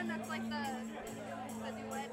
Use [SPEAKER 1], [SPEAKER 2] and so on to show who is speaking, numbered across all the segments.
[SPEAKER 1] one that's like the duet.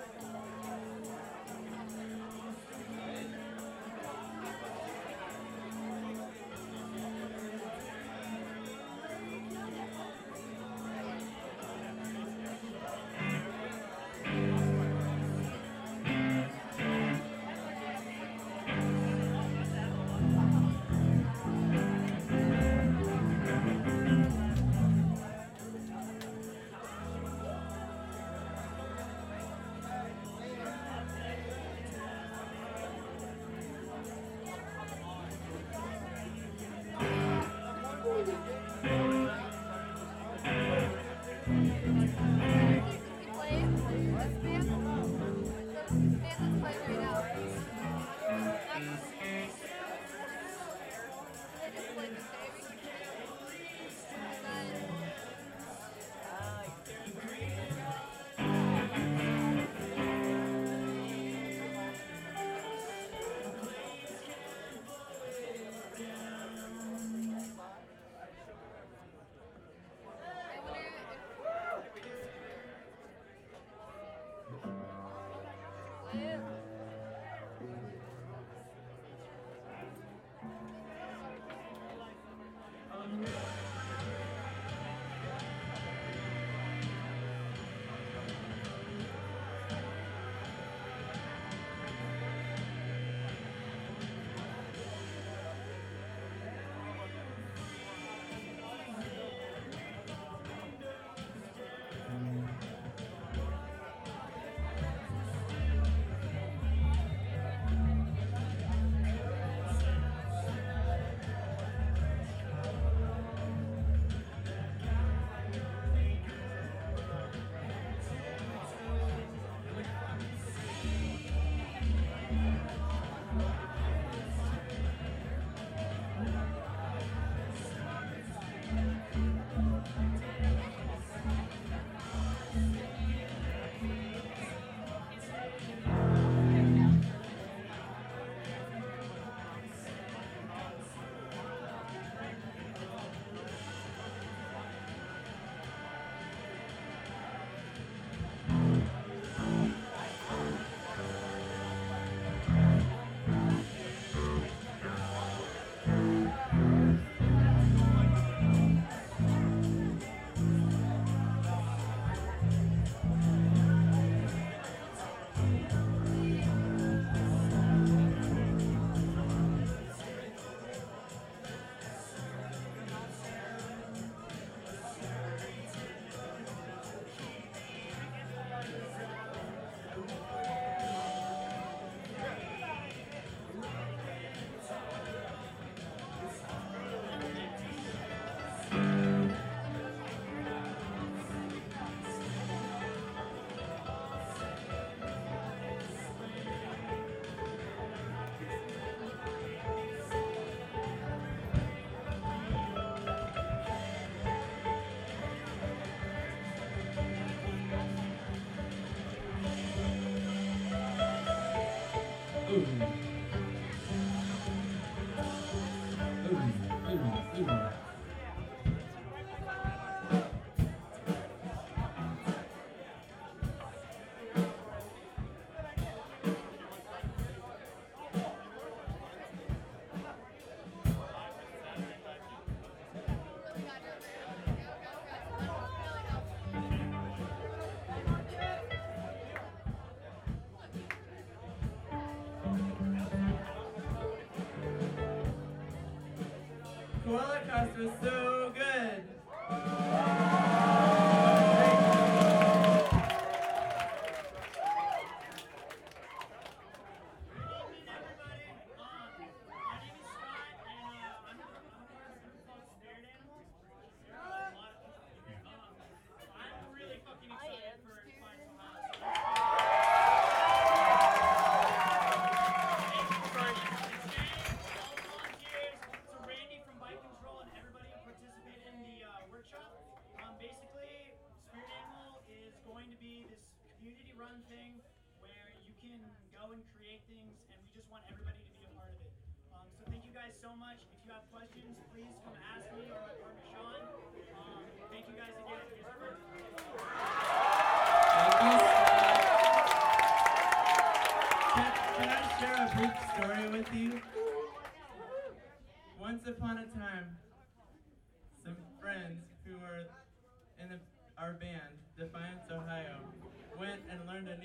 [SPEAKER 2] Koala Cast was so good.
[SPEAKER 3] Basically, Spirit Animal is going to be this community-run thing where you can go and create things, and we just want everybody to be a part of it. So thank you guys so much. If you have questions, please come ask me or my partner Sean. Thank you guys again. Here's our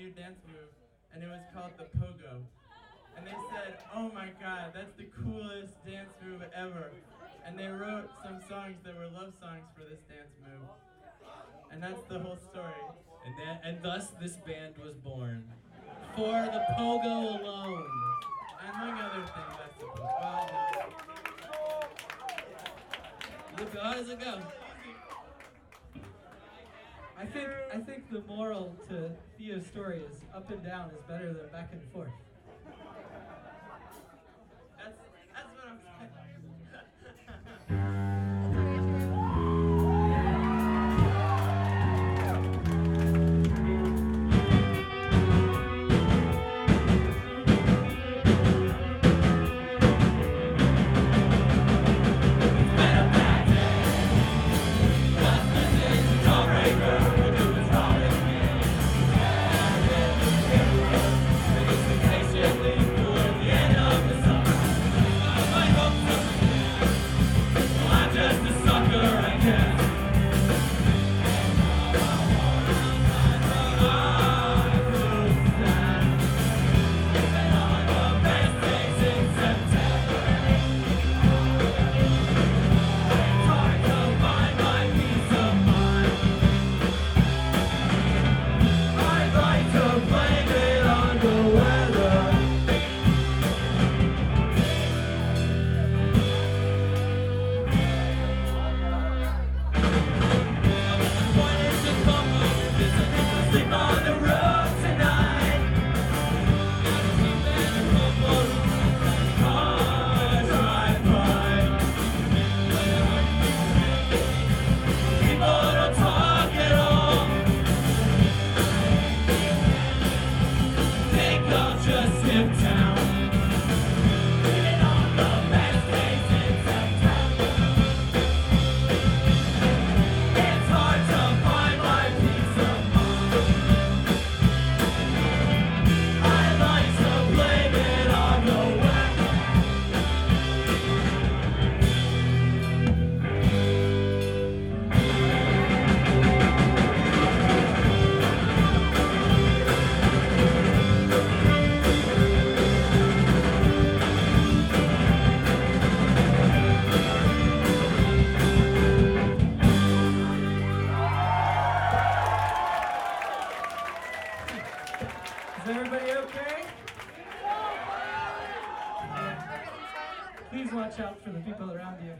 [SPEAKER 2] new dance move, and it was called the pogo. And they said, "Oh my God, that's the coolest dance move ever." And they wrote some songs that were love songs for this dance move. And that's the whole story.
[SPEAKER 4] And thus this band was born. For the pogo alone.
[SPEAKER 2] Among other things, I suppose. Well, no.
[SPEAKER 4] How does it go?
[SPEAKER 5] I think the moral to Theo's story is up and down is better than back and forth.
[SPEAKER 2] That's what I'm saying.
[SPEAKER 5] Is everybody okay? Please watch out for the people around you.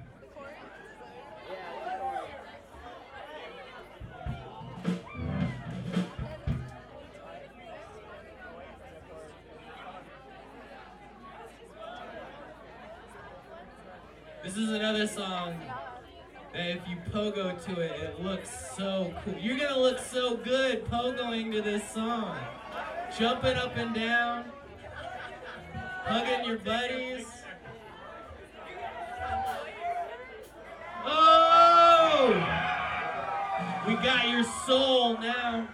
[SPEAKER 4] This is another song that if you pogo to it, it looks so cool. You're gonna look so good pogoing to this song. Jumping up and down, hugging your buddies. Oh! We got your soul now.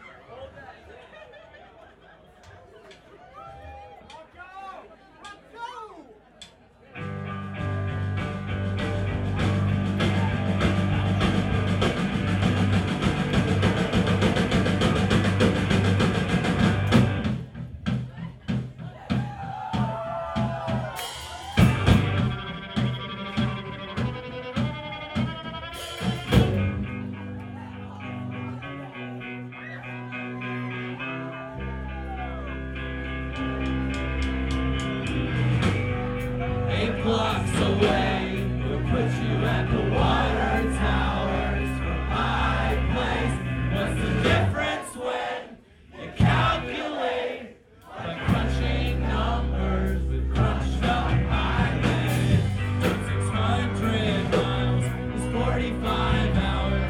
[SPEAKER 4] Blocks away, we'll put you at the water towers from my place. What's the difference when you calculate by crunching numbers with crunched up highways? 600 miles is 45 hours.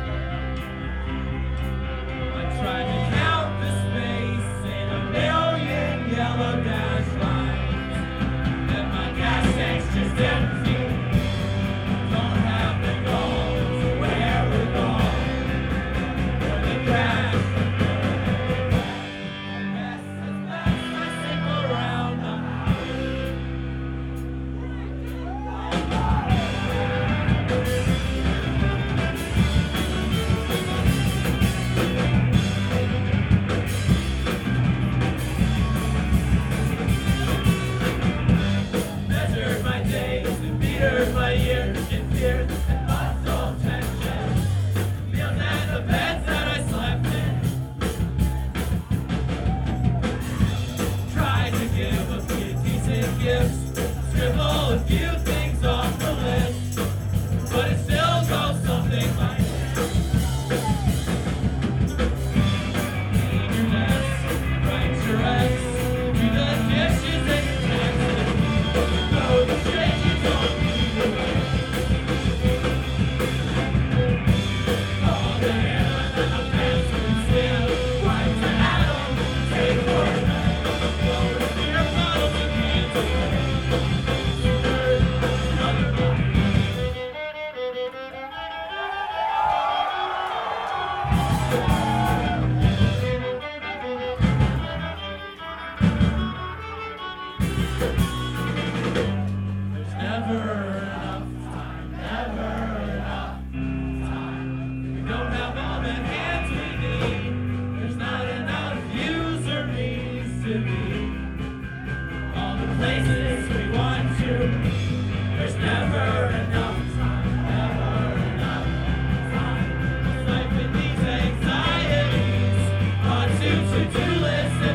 [SPEAKER 4] I tried to count the space in a million yellow dash lines. Just empty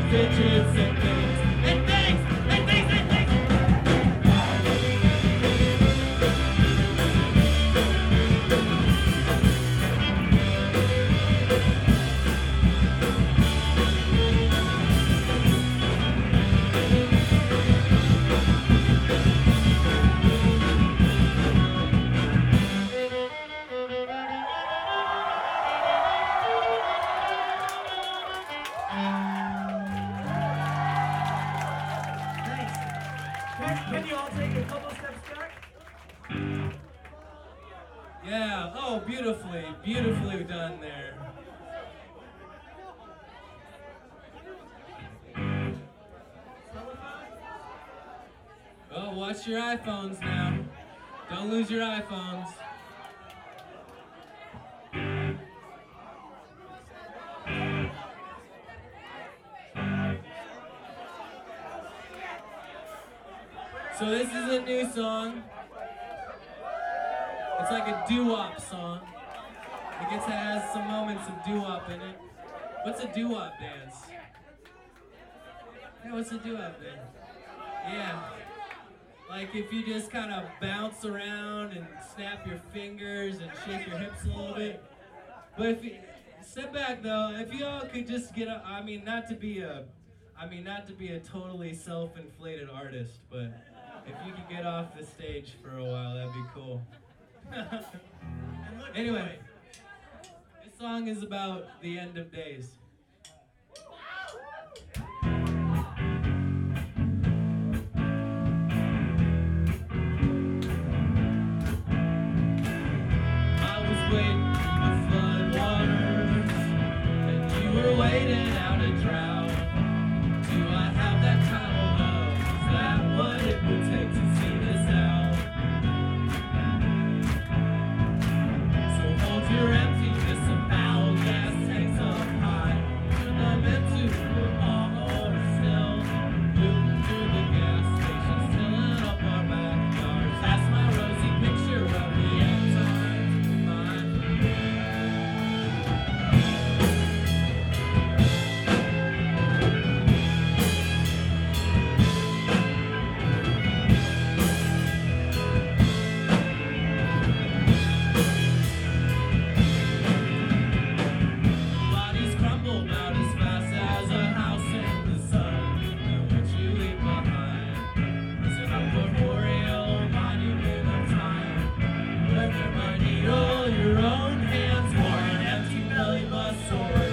[SPEAKER 4] fidgets and things, and things, and things, and things.
[SPEAKER 3] Thanks. Can you all take a couple steps back?
[SPEAKER 4] Yeah, oh, beautifully, beautifully done there. Oh, watch your iPhones now. Don't lose your iPhones. So this is a new song. It's like a doo-wop song. It gets to have some moments of doo-wop in it. What's a doo-wop dance? Yeah, what's a doo-wop dance? Yeah. Like if you just kind of bounce around and snap your fingers and shake your hips a little bit. But if you step back though, if you all could just get a, not to be a totally self-inflated artist, but if you could get off the stage for a while, that'd be cool. Anyway, this song is about the end of days. I was waiting through the floodwaters, and you were waiting out a drought. Do I have that kind of love? Is that what it would take to see this out? So hold your emptiness and foul gas tanks up high. Turn them into a bomb or still. Looting through the gas stations, filling up our backyards. That's my rosy picture of the end times of mine. Bodies crumble about as fast as a house in the sun. And what you leave behind is an arboreal monument of time. Let your money roll your own hands, war an empty belly bus sword.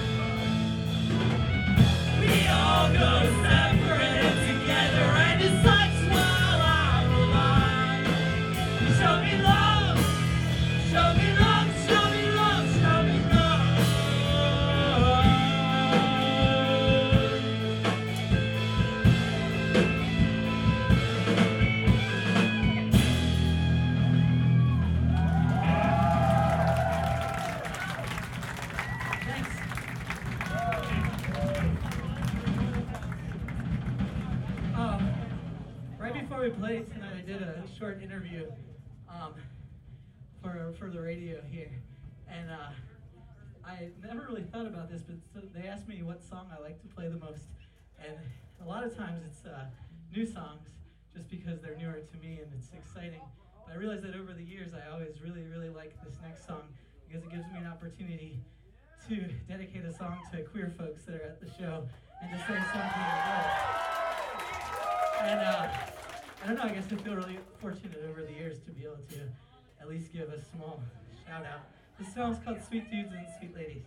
[SPEAKER 4] We all go separate together, and it sucks while I'm alive. Show me love, show me love, show me love, show me love.
[SPEAKER 3] Thanks. Right before we played tonight, I did a short interview for the radio here, and I never really thought about this, but so they asked me what song I like to play the most, and a lot of times it's new songs, just because they're newer to me and it's exciting. But I realized that over the years, I always really like this next song because it gives me an opportunity to dedicate a song to queer folks that are at the show and to say something about it. And I don't know, I guess I feel really fortunate over the years to be able to at least give a small shout out. This song's called Sweet Dudes and Sweet Ladies.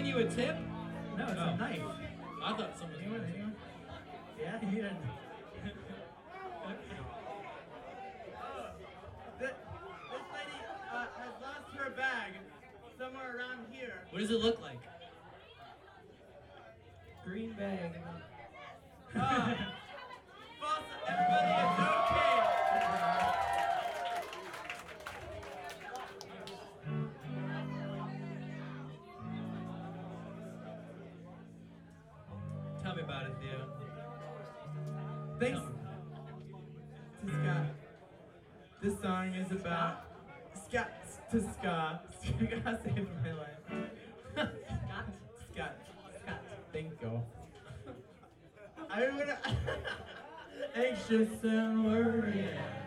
[SPEAKER 4] giving you a tip?
[SPEAKER 5] No, it's
[SPEAKER 4] Oh.
[SPEAKER 5] a knife.
[SPEAKER 4] I thought someone was giving a tip.
[SPEAKER 5] Yeah, you didn't.
[SPEAKER 2] This lady has lost her bag somewhere around here.
[SPEAKER 4] What does it look like?
[SPEAKER 5] Green bag.
[SPEAKER 2] Boss, everybody, it's okay.
[SPEAKER 4] Tell me about it, Theo.
[SPEAKER 2] Thanks to Scott. This song is about Scott to Scott. Scott saved my life. Scott. Thank you. I would anxious and worried.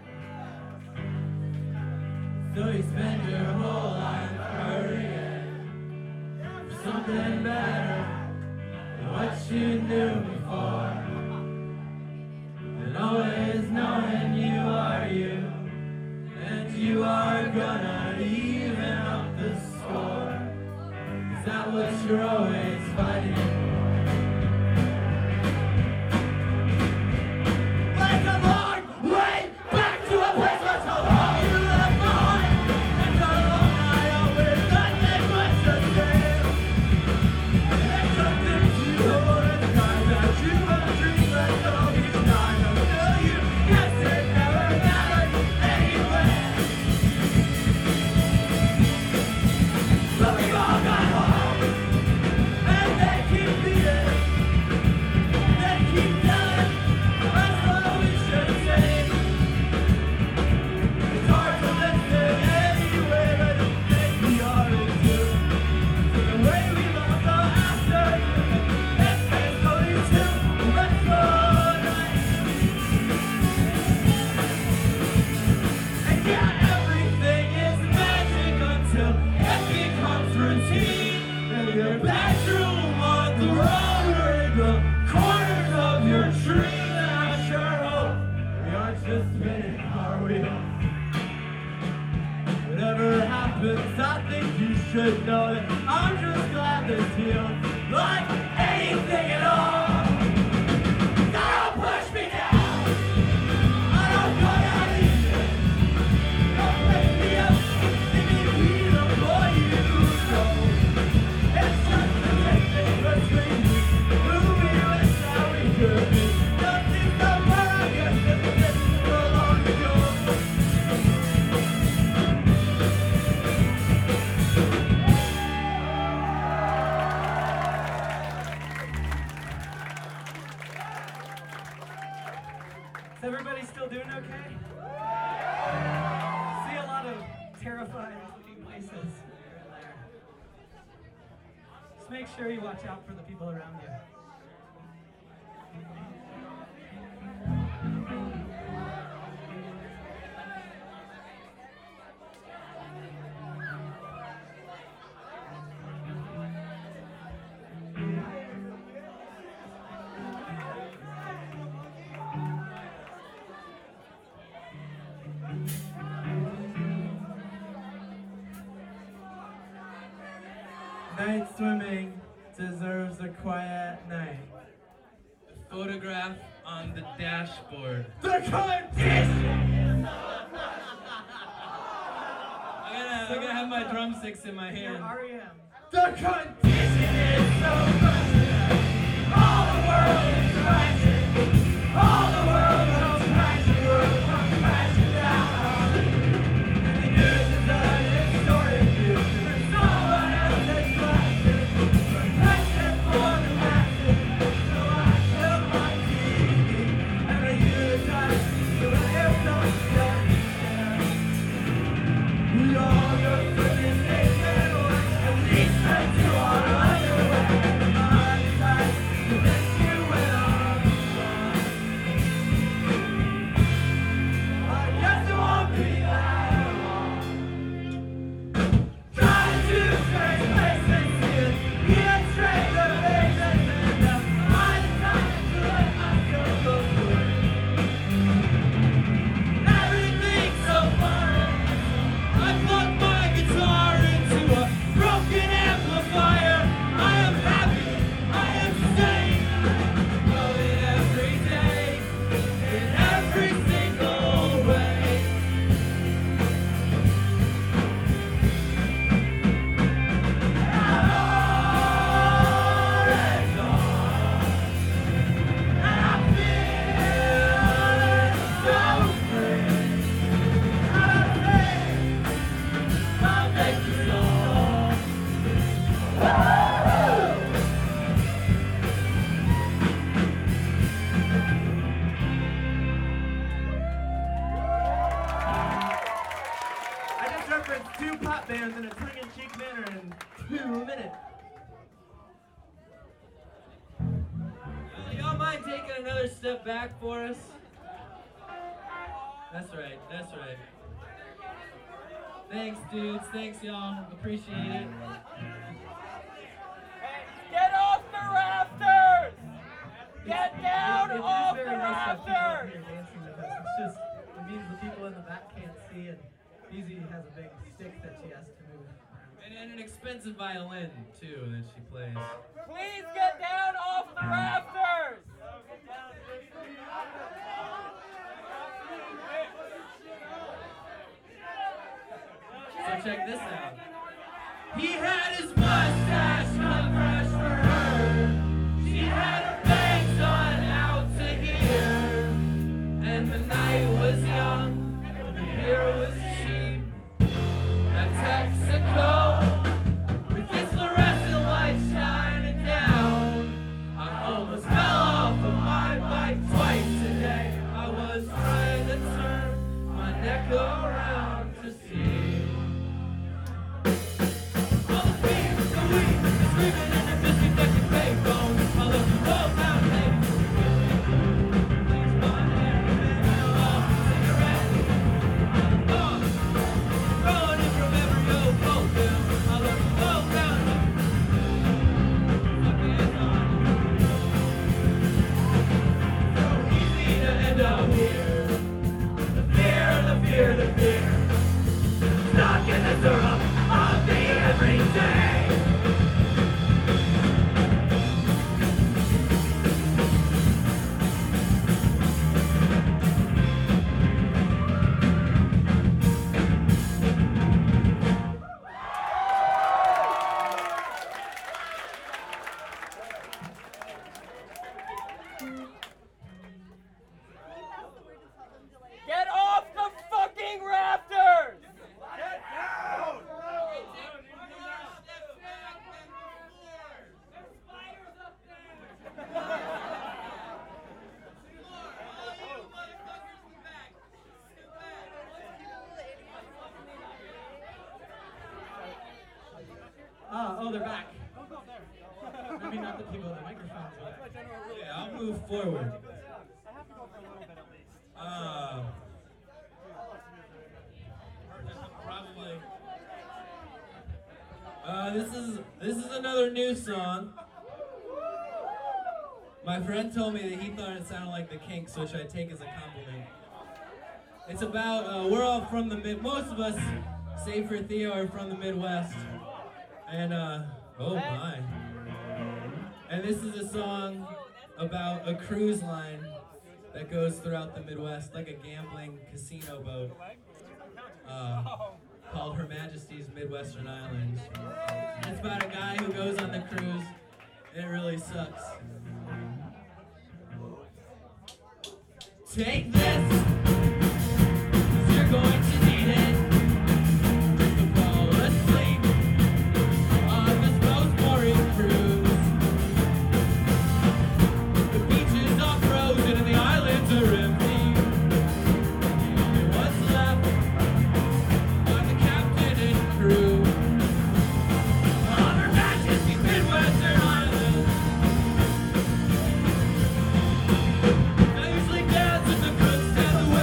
[SPEAKER 2] So you spend your whole life hurrying for something better than what you knew before. And always knowing you are you, and you are gonna even up the score. Is that what you're always fighting for? Like a long way back to a place where so long you left behind. And so long I always nothing was the same. And something you hold in time that you will dream and all these times until you guess it never mattered anyway. But we all got home, and they keep beating, they keep telling us what we should say. It's hard to listen anyway, but it makes me always do. So the way we lost our afternoon, it's basically too much for night. And yeah, everything is magic until it becomes routine. In your bedroom, on the road, or in the corners of your dream. And I sure hope we aren't just spinning our wheels. Whatever happens, I think you should know that I'm just glad this healed. Like anything at all. Don't push me down. I don't go down easy. Don't break me up. Give me freedom for you. So it's just the distance between you. Who we wish that we could be. Nothing somewhere I guess it's been so long ago.
[SPEAKER 5] Is everybody still doing okay? See a lot of terrified looking places here and there. Just make sure you watch out for the people around you.
[SPEAKER 2] Night swimming deserves a quiet night.
[SPEAKER 4] The photograph on the dashboard.
[SPEAKER 2] The condition!
[SPEAKER 4] I'm gonna have my drumsticks in my
[SPEAKER 5] Your
[SPEAKER 4] hand.
[SPEAKER 5] REM.
[SPEAKER 2] The condition is so much that all the world is crashing. All the world goes crashing. World comes crashing down. And the news is a distorted view. And someone else is flashing. Protection for the masses. So I fill my TV. And I use time to hear some stuff. We all go through this naked work. At least I do our underwear. I'm tired to miss you when I'm 2 pop bands in a tongue-in-cheek manner in 2 minutes.
[SPEAKER 4] Y'all mind taking another step back for us? That's right, that's right. Thanks, dudes. Thanks, y'all. Appreciate it.
[SPEAKER 6] Get off the rafters! Get down
[SPEAKER 5] It is
[SPEAKER 6] off the
[SPEAKER 5] very nice to have people up
[SPEAKER 6] rafters!
[SPEAKER 5] here dancing with us. It's just, it means the people in the back can't see, and Beezy has a big stick that she has to move around.
[SPEAKER 4] And an expensive violin, too, that she plays.
[SPEAKER 6] Please get down off the rafters!
[SPEAKER 4] So check this out. He had his mustache cut fresh for her. She had her bangs on out to here. And the night was young, the beer was cheap. At Texaco, with its fluorescent light shining down, I almost fell off of my bike twice today. I was trying to turn my neck around to see. Stuck in the syrup of the everyday.
[SPEAKER 6] Get off the fucking rafters!
[SPEAKER 5] Oh, they're back. Maybe not the people with the microphones. But
[SPEAKER 4] Yeah, I'll move forward. Probably. This is another new song. My friend told me that he thought it sounded like the Kinks, which I take as a compliment. It's about we're all from the most of us, save for Theo, are from the Midwest, and oh my. And this is a song about a cruise line that goes throughout the Midwest, like a gambling casino boat, called Her Majesty's Midwestern Islands. It's about a guy who goes on the cruise, and it really sucks. Take this, 'cause you're going to need it to fall asleep on this most boring cruise. The beaches are frozen and the islands are empty. The only ones left are the captain and crew on Her Majesty's Midwestern Islands. I usually dance with the cooks and the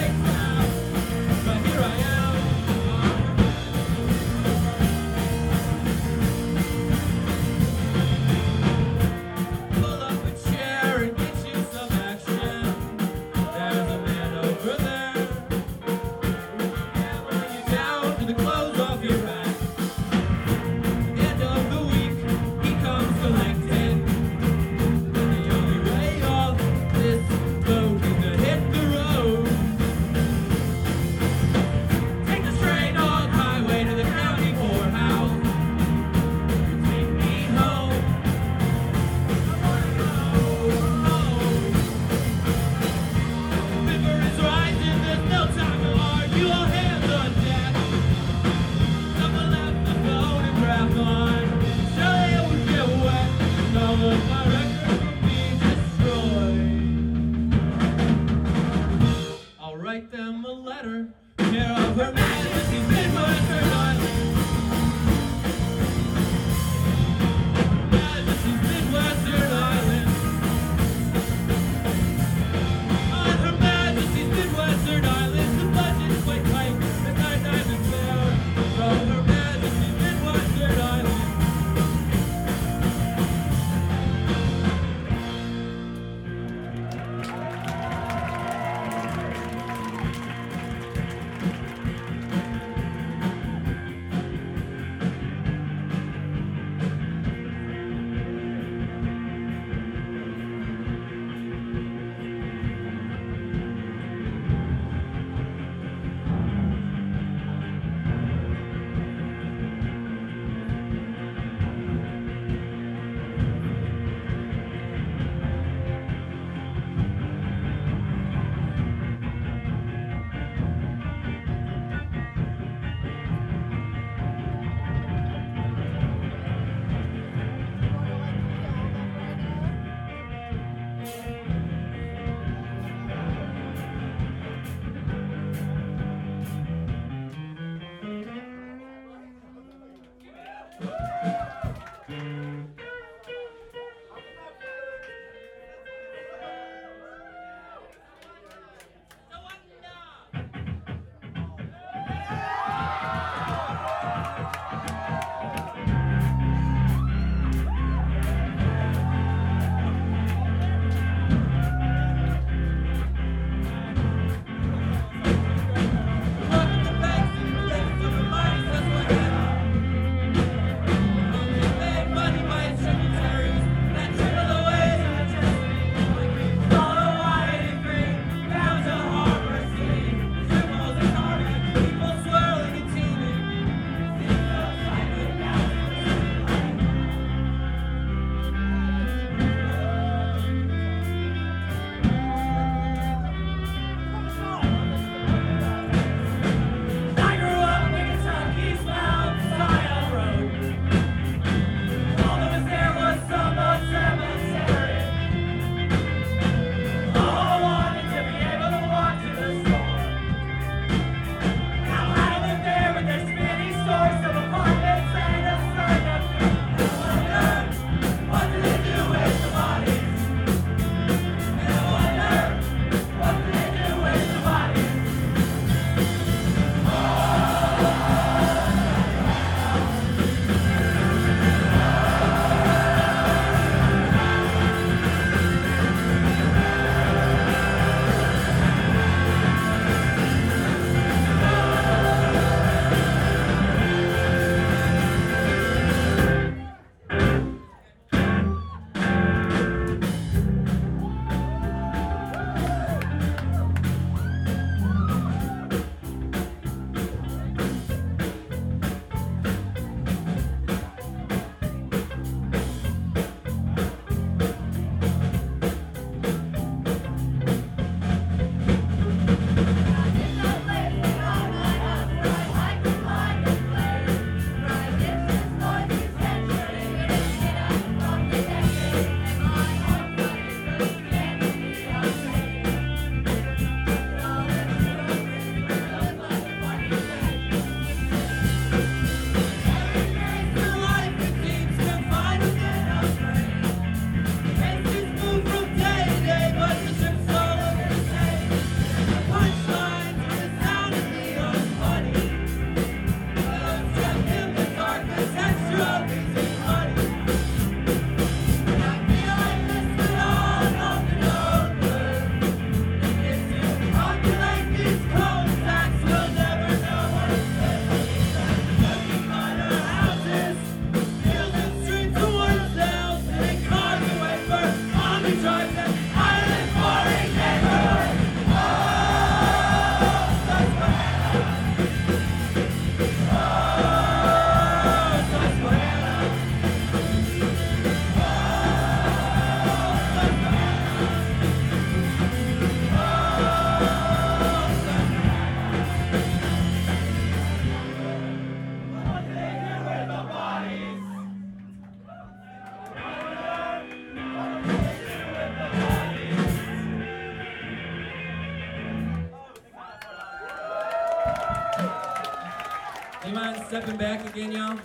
[SPEAKER 4] Do you mind stepping back again, y'all?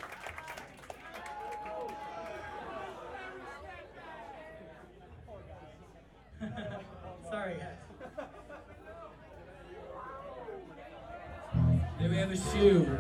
[SPEAKER 5] Sorry, guys.
[SPEAKER 4] Then we have a shoe.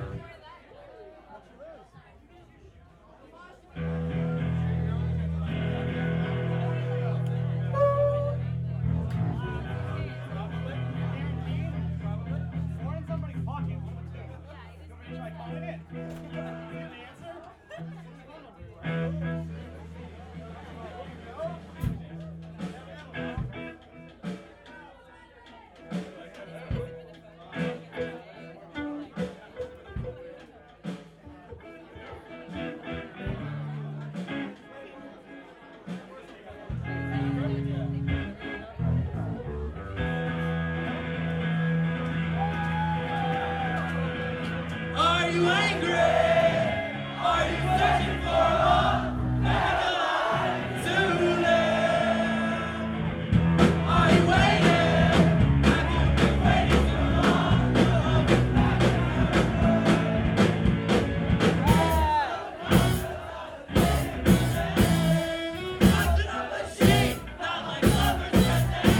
[SPEAKER 4] Are you angry? Are you searching for love? Make a life to live. Are you waiting? Have you been waiting too long? Busting up the sheet, not like lovers resting.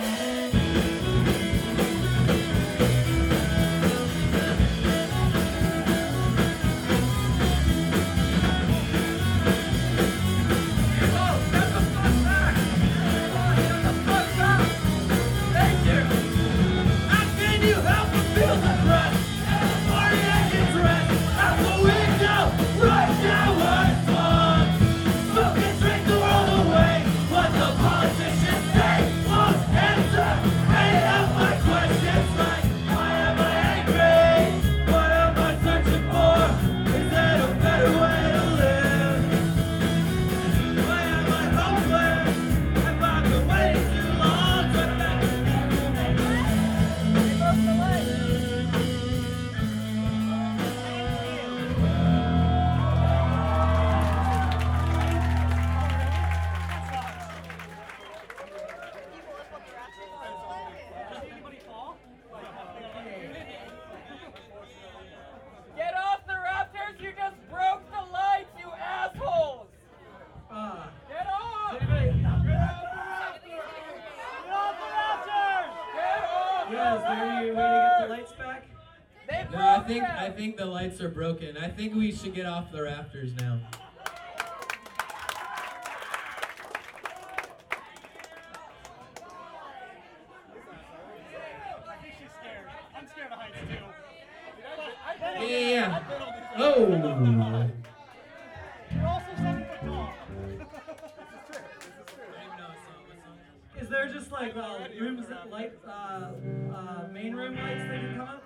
[SPEAKER 6] Get off the rafters! You just broke the lights, you assholes! Get off!
[SPEAKER 5] Yes, are you ready to get the lights back?
[SPEAKER 6] They broke
[SPEAKER 4] No, I think the lights are broken. I think we should get off the rafters now.
[SPEAKER 3] I'm scared of heights too.
[SPEAKER 4] Yeah. Oh.
[SPEAKER 3] You're also 7 foot tall.
[SPEAKER 5] Is there just like rooms that light, main room lights that can come up?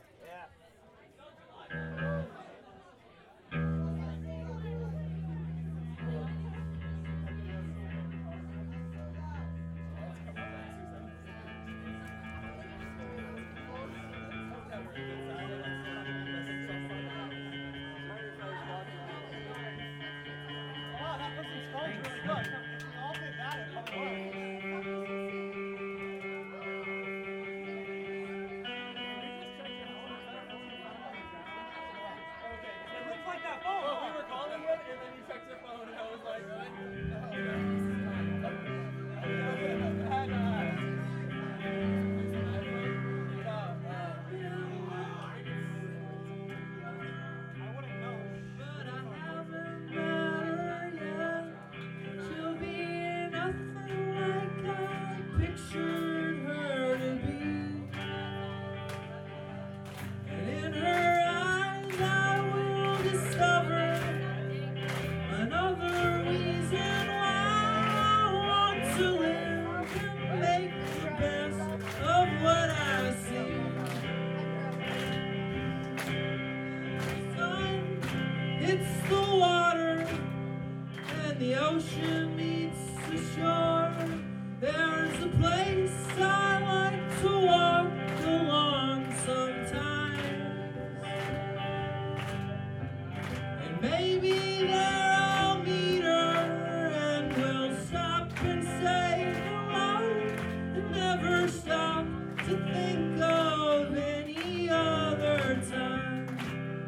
[SPEAKER 3] Wow, that person's phone is really good. We all did that at home. It looks like that phone.
[SPEAKER 6] Well, we were calling it, and then you checked your phone, and I was like,
[SPEAKER 3] I wouldn't know.
[SPEAKER 4] But I haven't met her yet. She'll be nothing like I pictured her to be. And in her eyes I will discover another reason why I want to live and make the best of what I see. Sun hits the water and the ocean meets the shore. There's a place I like to walk along sometimes, and maybe there I'll meet her and we'll stop and say hello and never stop to think of any other time.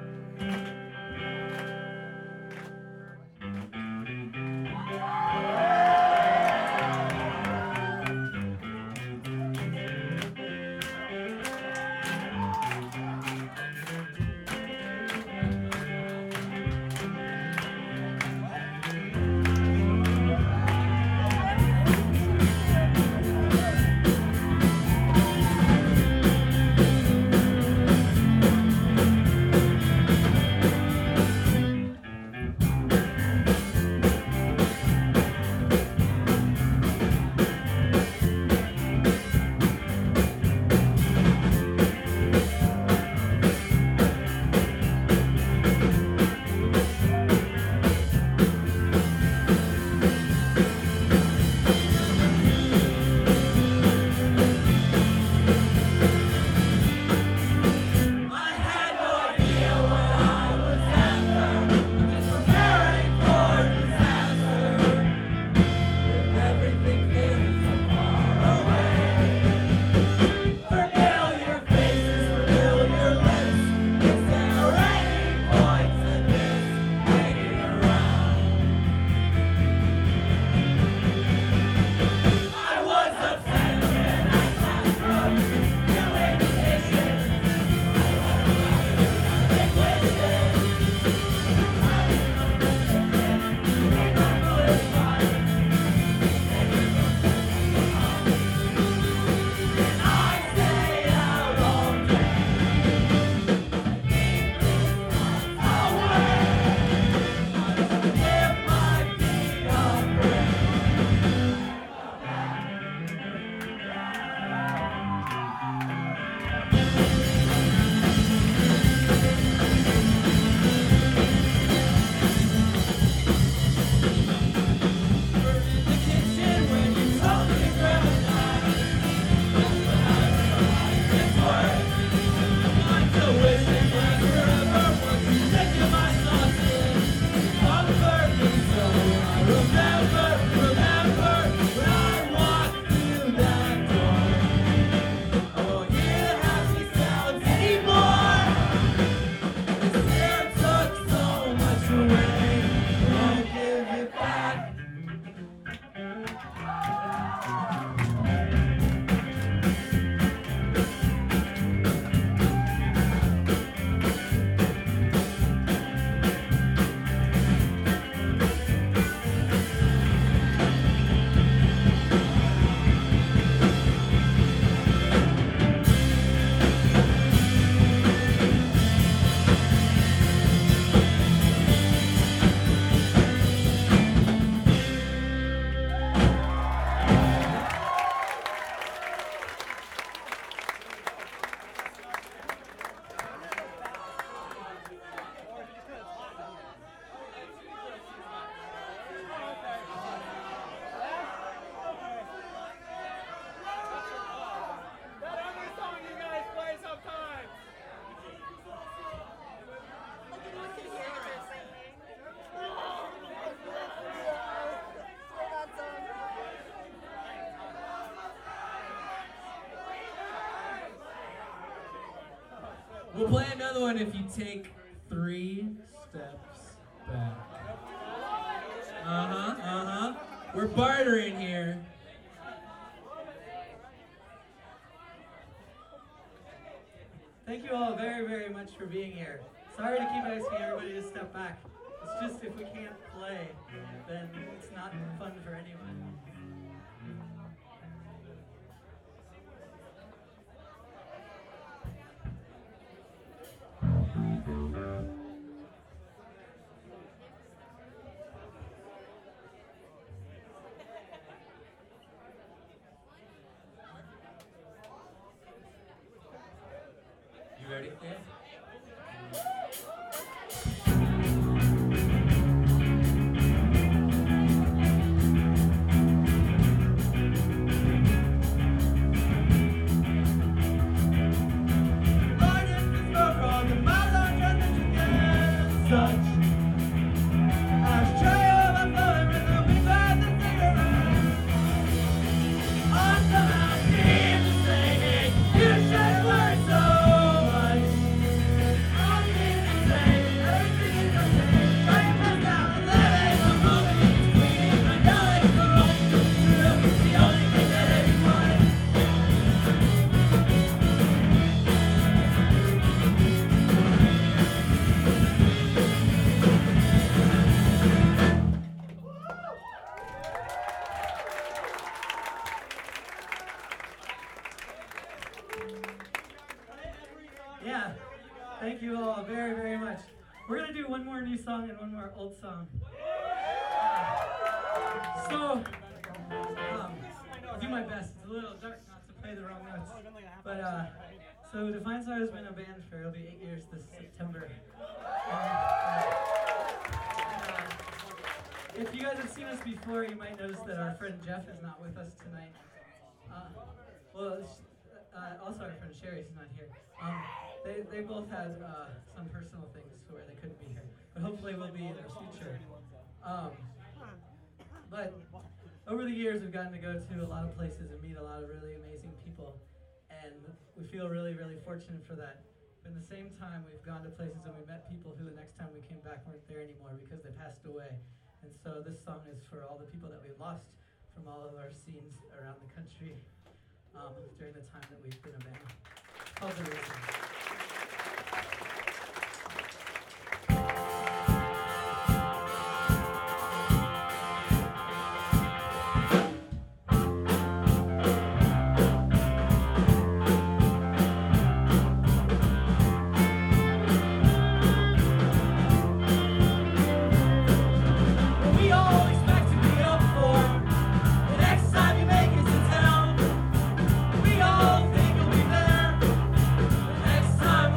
[SPEAKER 4] We'll play another one if you take 3 steps back. We're bartering here.
[SPEAKER 5] Thank you all very, very much for being here. Sorry to keep asking everybody to step back. It's just if we can't play, then it's not fun for anyone.
[SPEAKER 4] You ready? Yeah.
[SPEAKER 5] Yeah, thank you all very, very much. We're going to do one more new song and one more old song. I'll do my best. It's a little dark not to play the wrong notes. But, so Defiant Star has been a band for, it'll be 8 years this September. If you guys have seen us before, you might notice that our friend Jeff is not with us tonight. Also our friend Sherry's not here. They both had some personal things where they couldn't be here, but hopefully we'll be in the future. But over the years, we've gotten to go to a lot of places and meet a lot of really amazing people, and we feel really, really fortunate for that. But at the same time, we've gone to places and we met people who the next time we came back weren't there anymore because they passed away. And so this song is for all the people that we lost from all of our scenes around the country during the time that we've been a band. It's called The Reason.
[SPEAKER 7] Time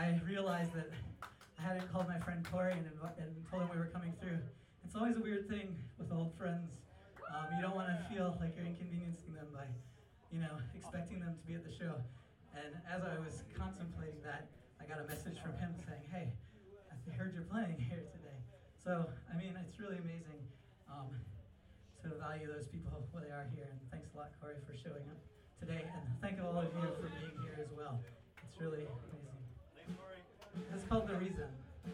[SPEAKER 5] I realized that I hadn't called my friend Corey and told him we were coming through. It's always a weird thing with old friends. You don't want to feel like you're inconveniencing them by, expecting them to be at the show. And as I was contemplating that, I got a message from him saying, "Hey, I heard you're playing here today." So, it's really amazing to value those people where they are here. And thanks a lot, Corey, for showing up today. And thank all of you for being here as well. It's really amazing.
[SPEAKER 3] Thanks, Corey.
[SPEAKER 5] It's called The Reason.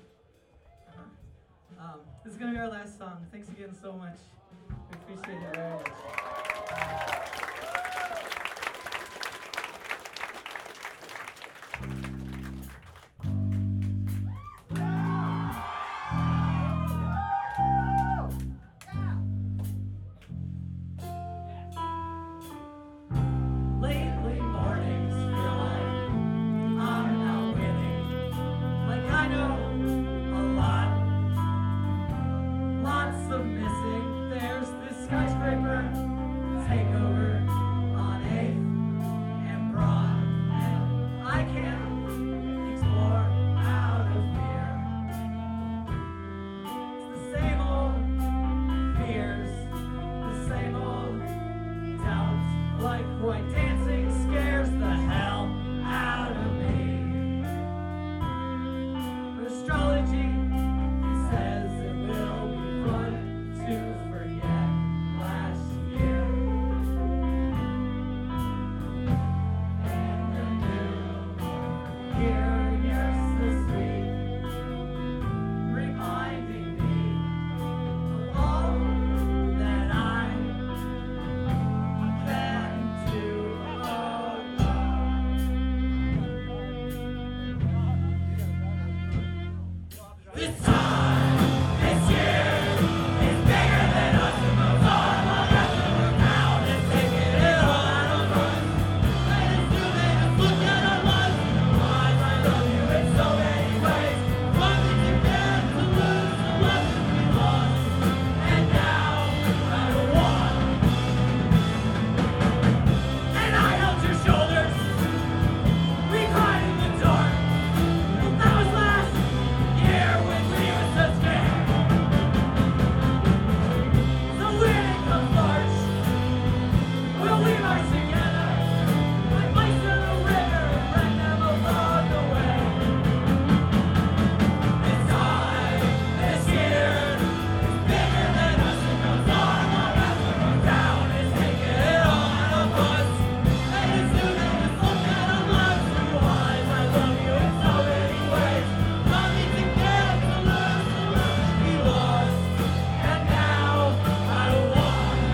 [SPEAKER 5] This is going to be our last song. Thanks again so much. We appreciate it very much. Lately mornings feel like I'm not winning. Like I know a lot. Lots of missing. There's this skyscraper takeover on 8th and Broad, and I can't explore out of fear. It's the same old fears, the same old doubts. Like white dancing scares the hell out of me. Astrology says it will be fun to forget last year. And the new year, yes, the sweet, reminding me of all that I can do. This time, this year, is bigger than us. It moves on while we're down and taking it all out of us. Let us do this, look at our lives. Eyes, I love you in so many ways. Running together to lose the lessons we lost. And now, I don't want. And I held your shoulders. We cried in the dark. That was last year when we were so scared. So when it comes March, will we march together like mice in a river and bring them along the way? This time, this year, is bigger than us. It goes on long after we're down. It's taking it all out of us. And it's new that it's look at our lives through eyes. I love you in so many ways. Coming together to lose the love we lost. And now, I don't want.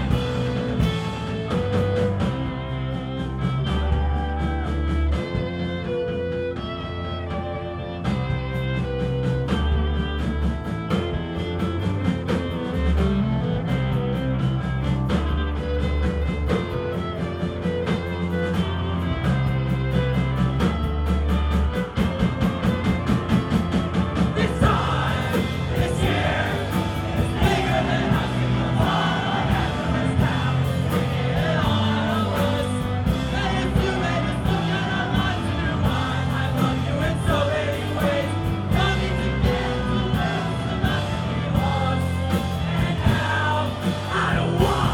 [SPEAKER 5] This time, this year, is bigger than us. It goes on long after us down. It's taking it all out of us. And it's you made us look at our lives through eyes. I love you in so many ways. Coming together to lose the lessons we lost. And now, I don't want.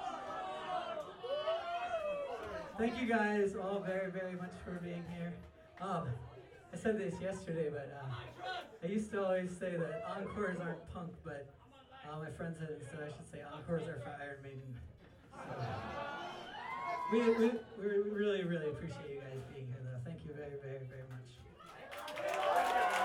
[SPEAKER 5] Thank you guys all very, very much for being here. I said this yesterday, but I used to always say that encores aren't punk, but my friend said instead I should say encores are for Iron Maiden. So, we really, really appreciate you guys being here, though. Thank you very, very, very much.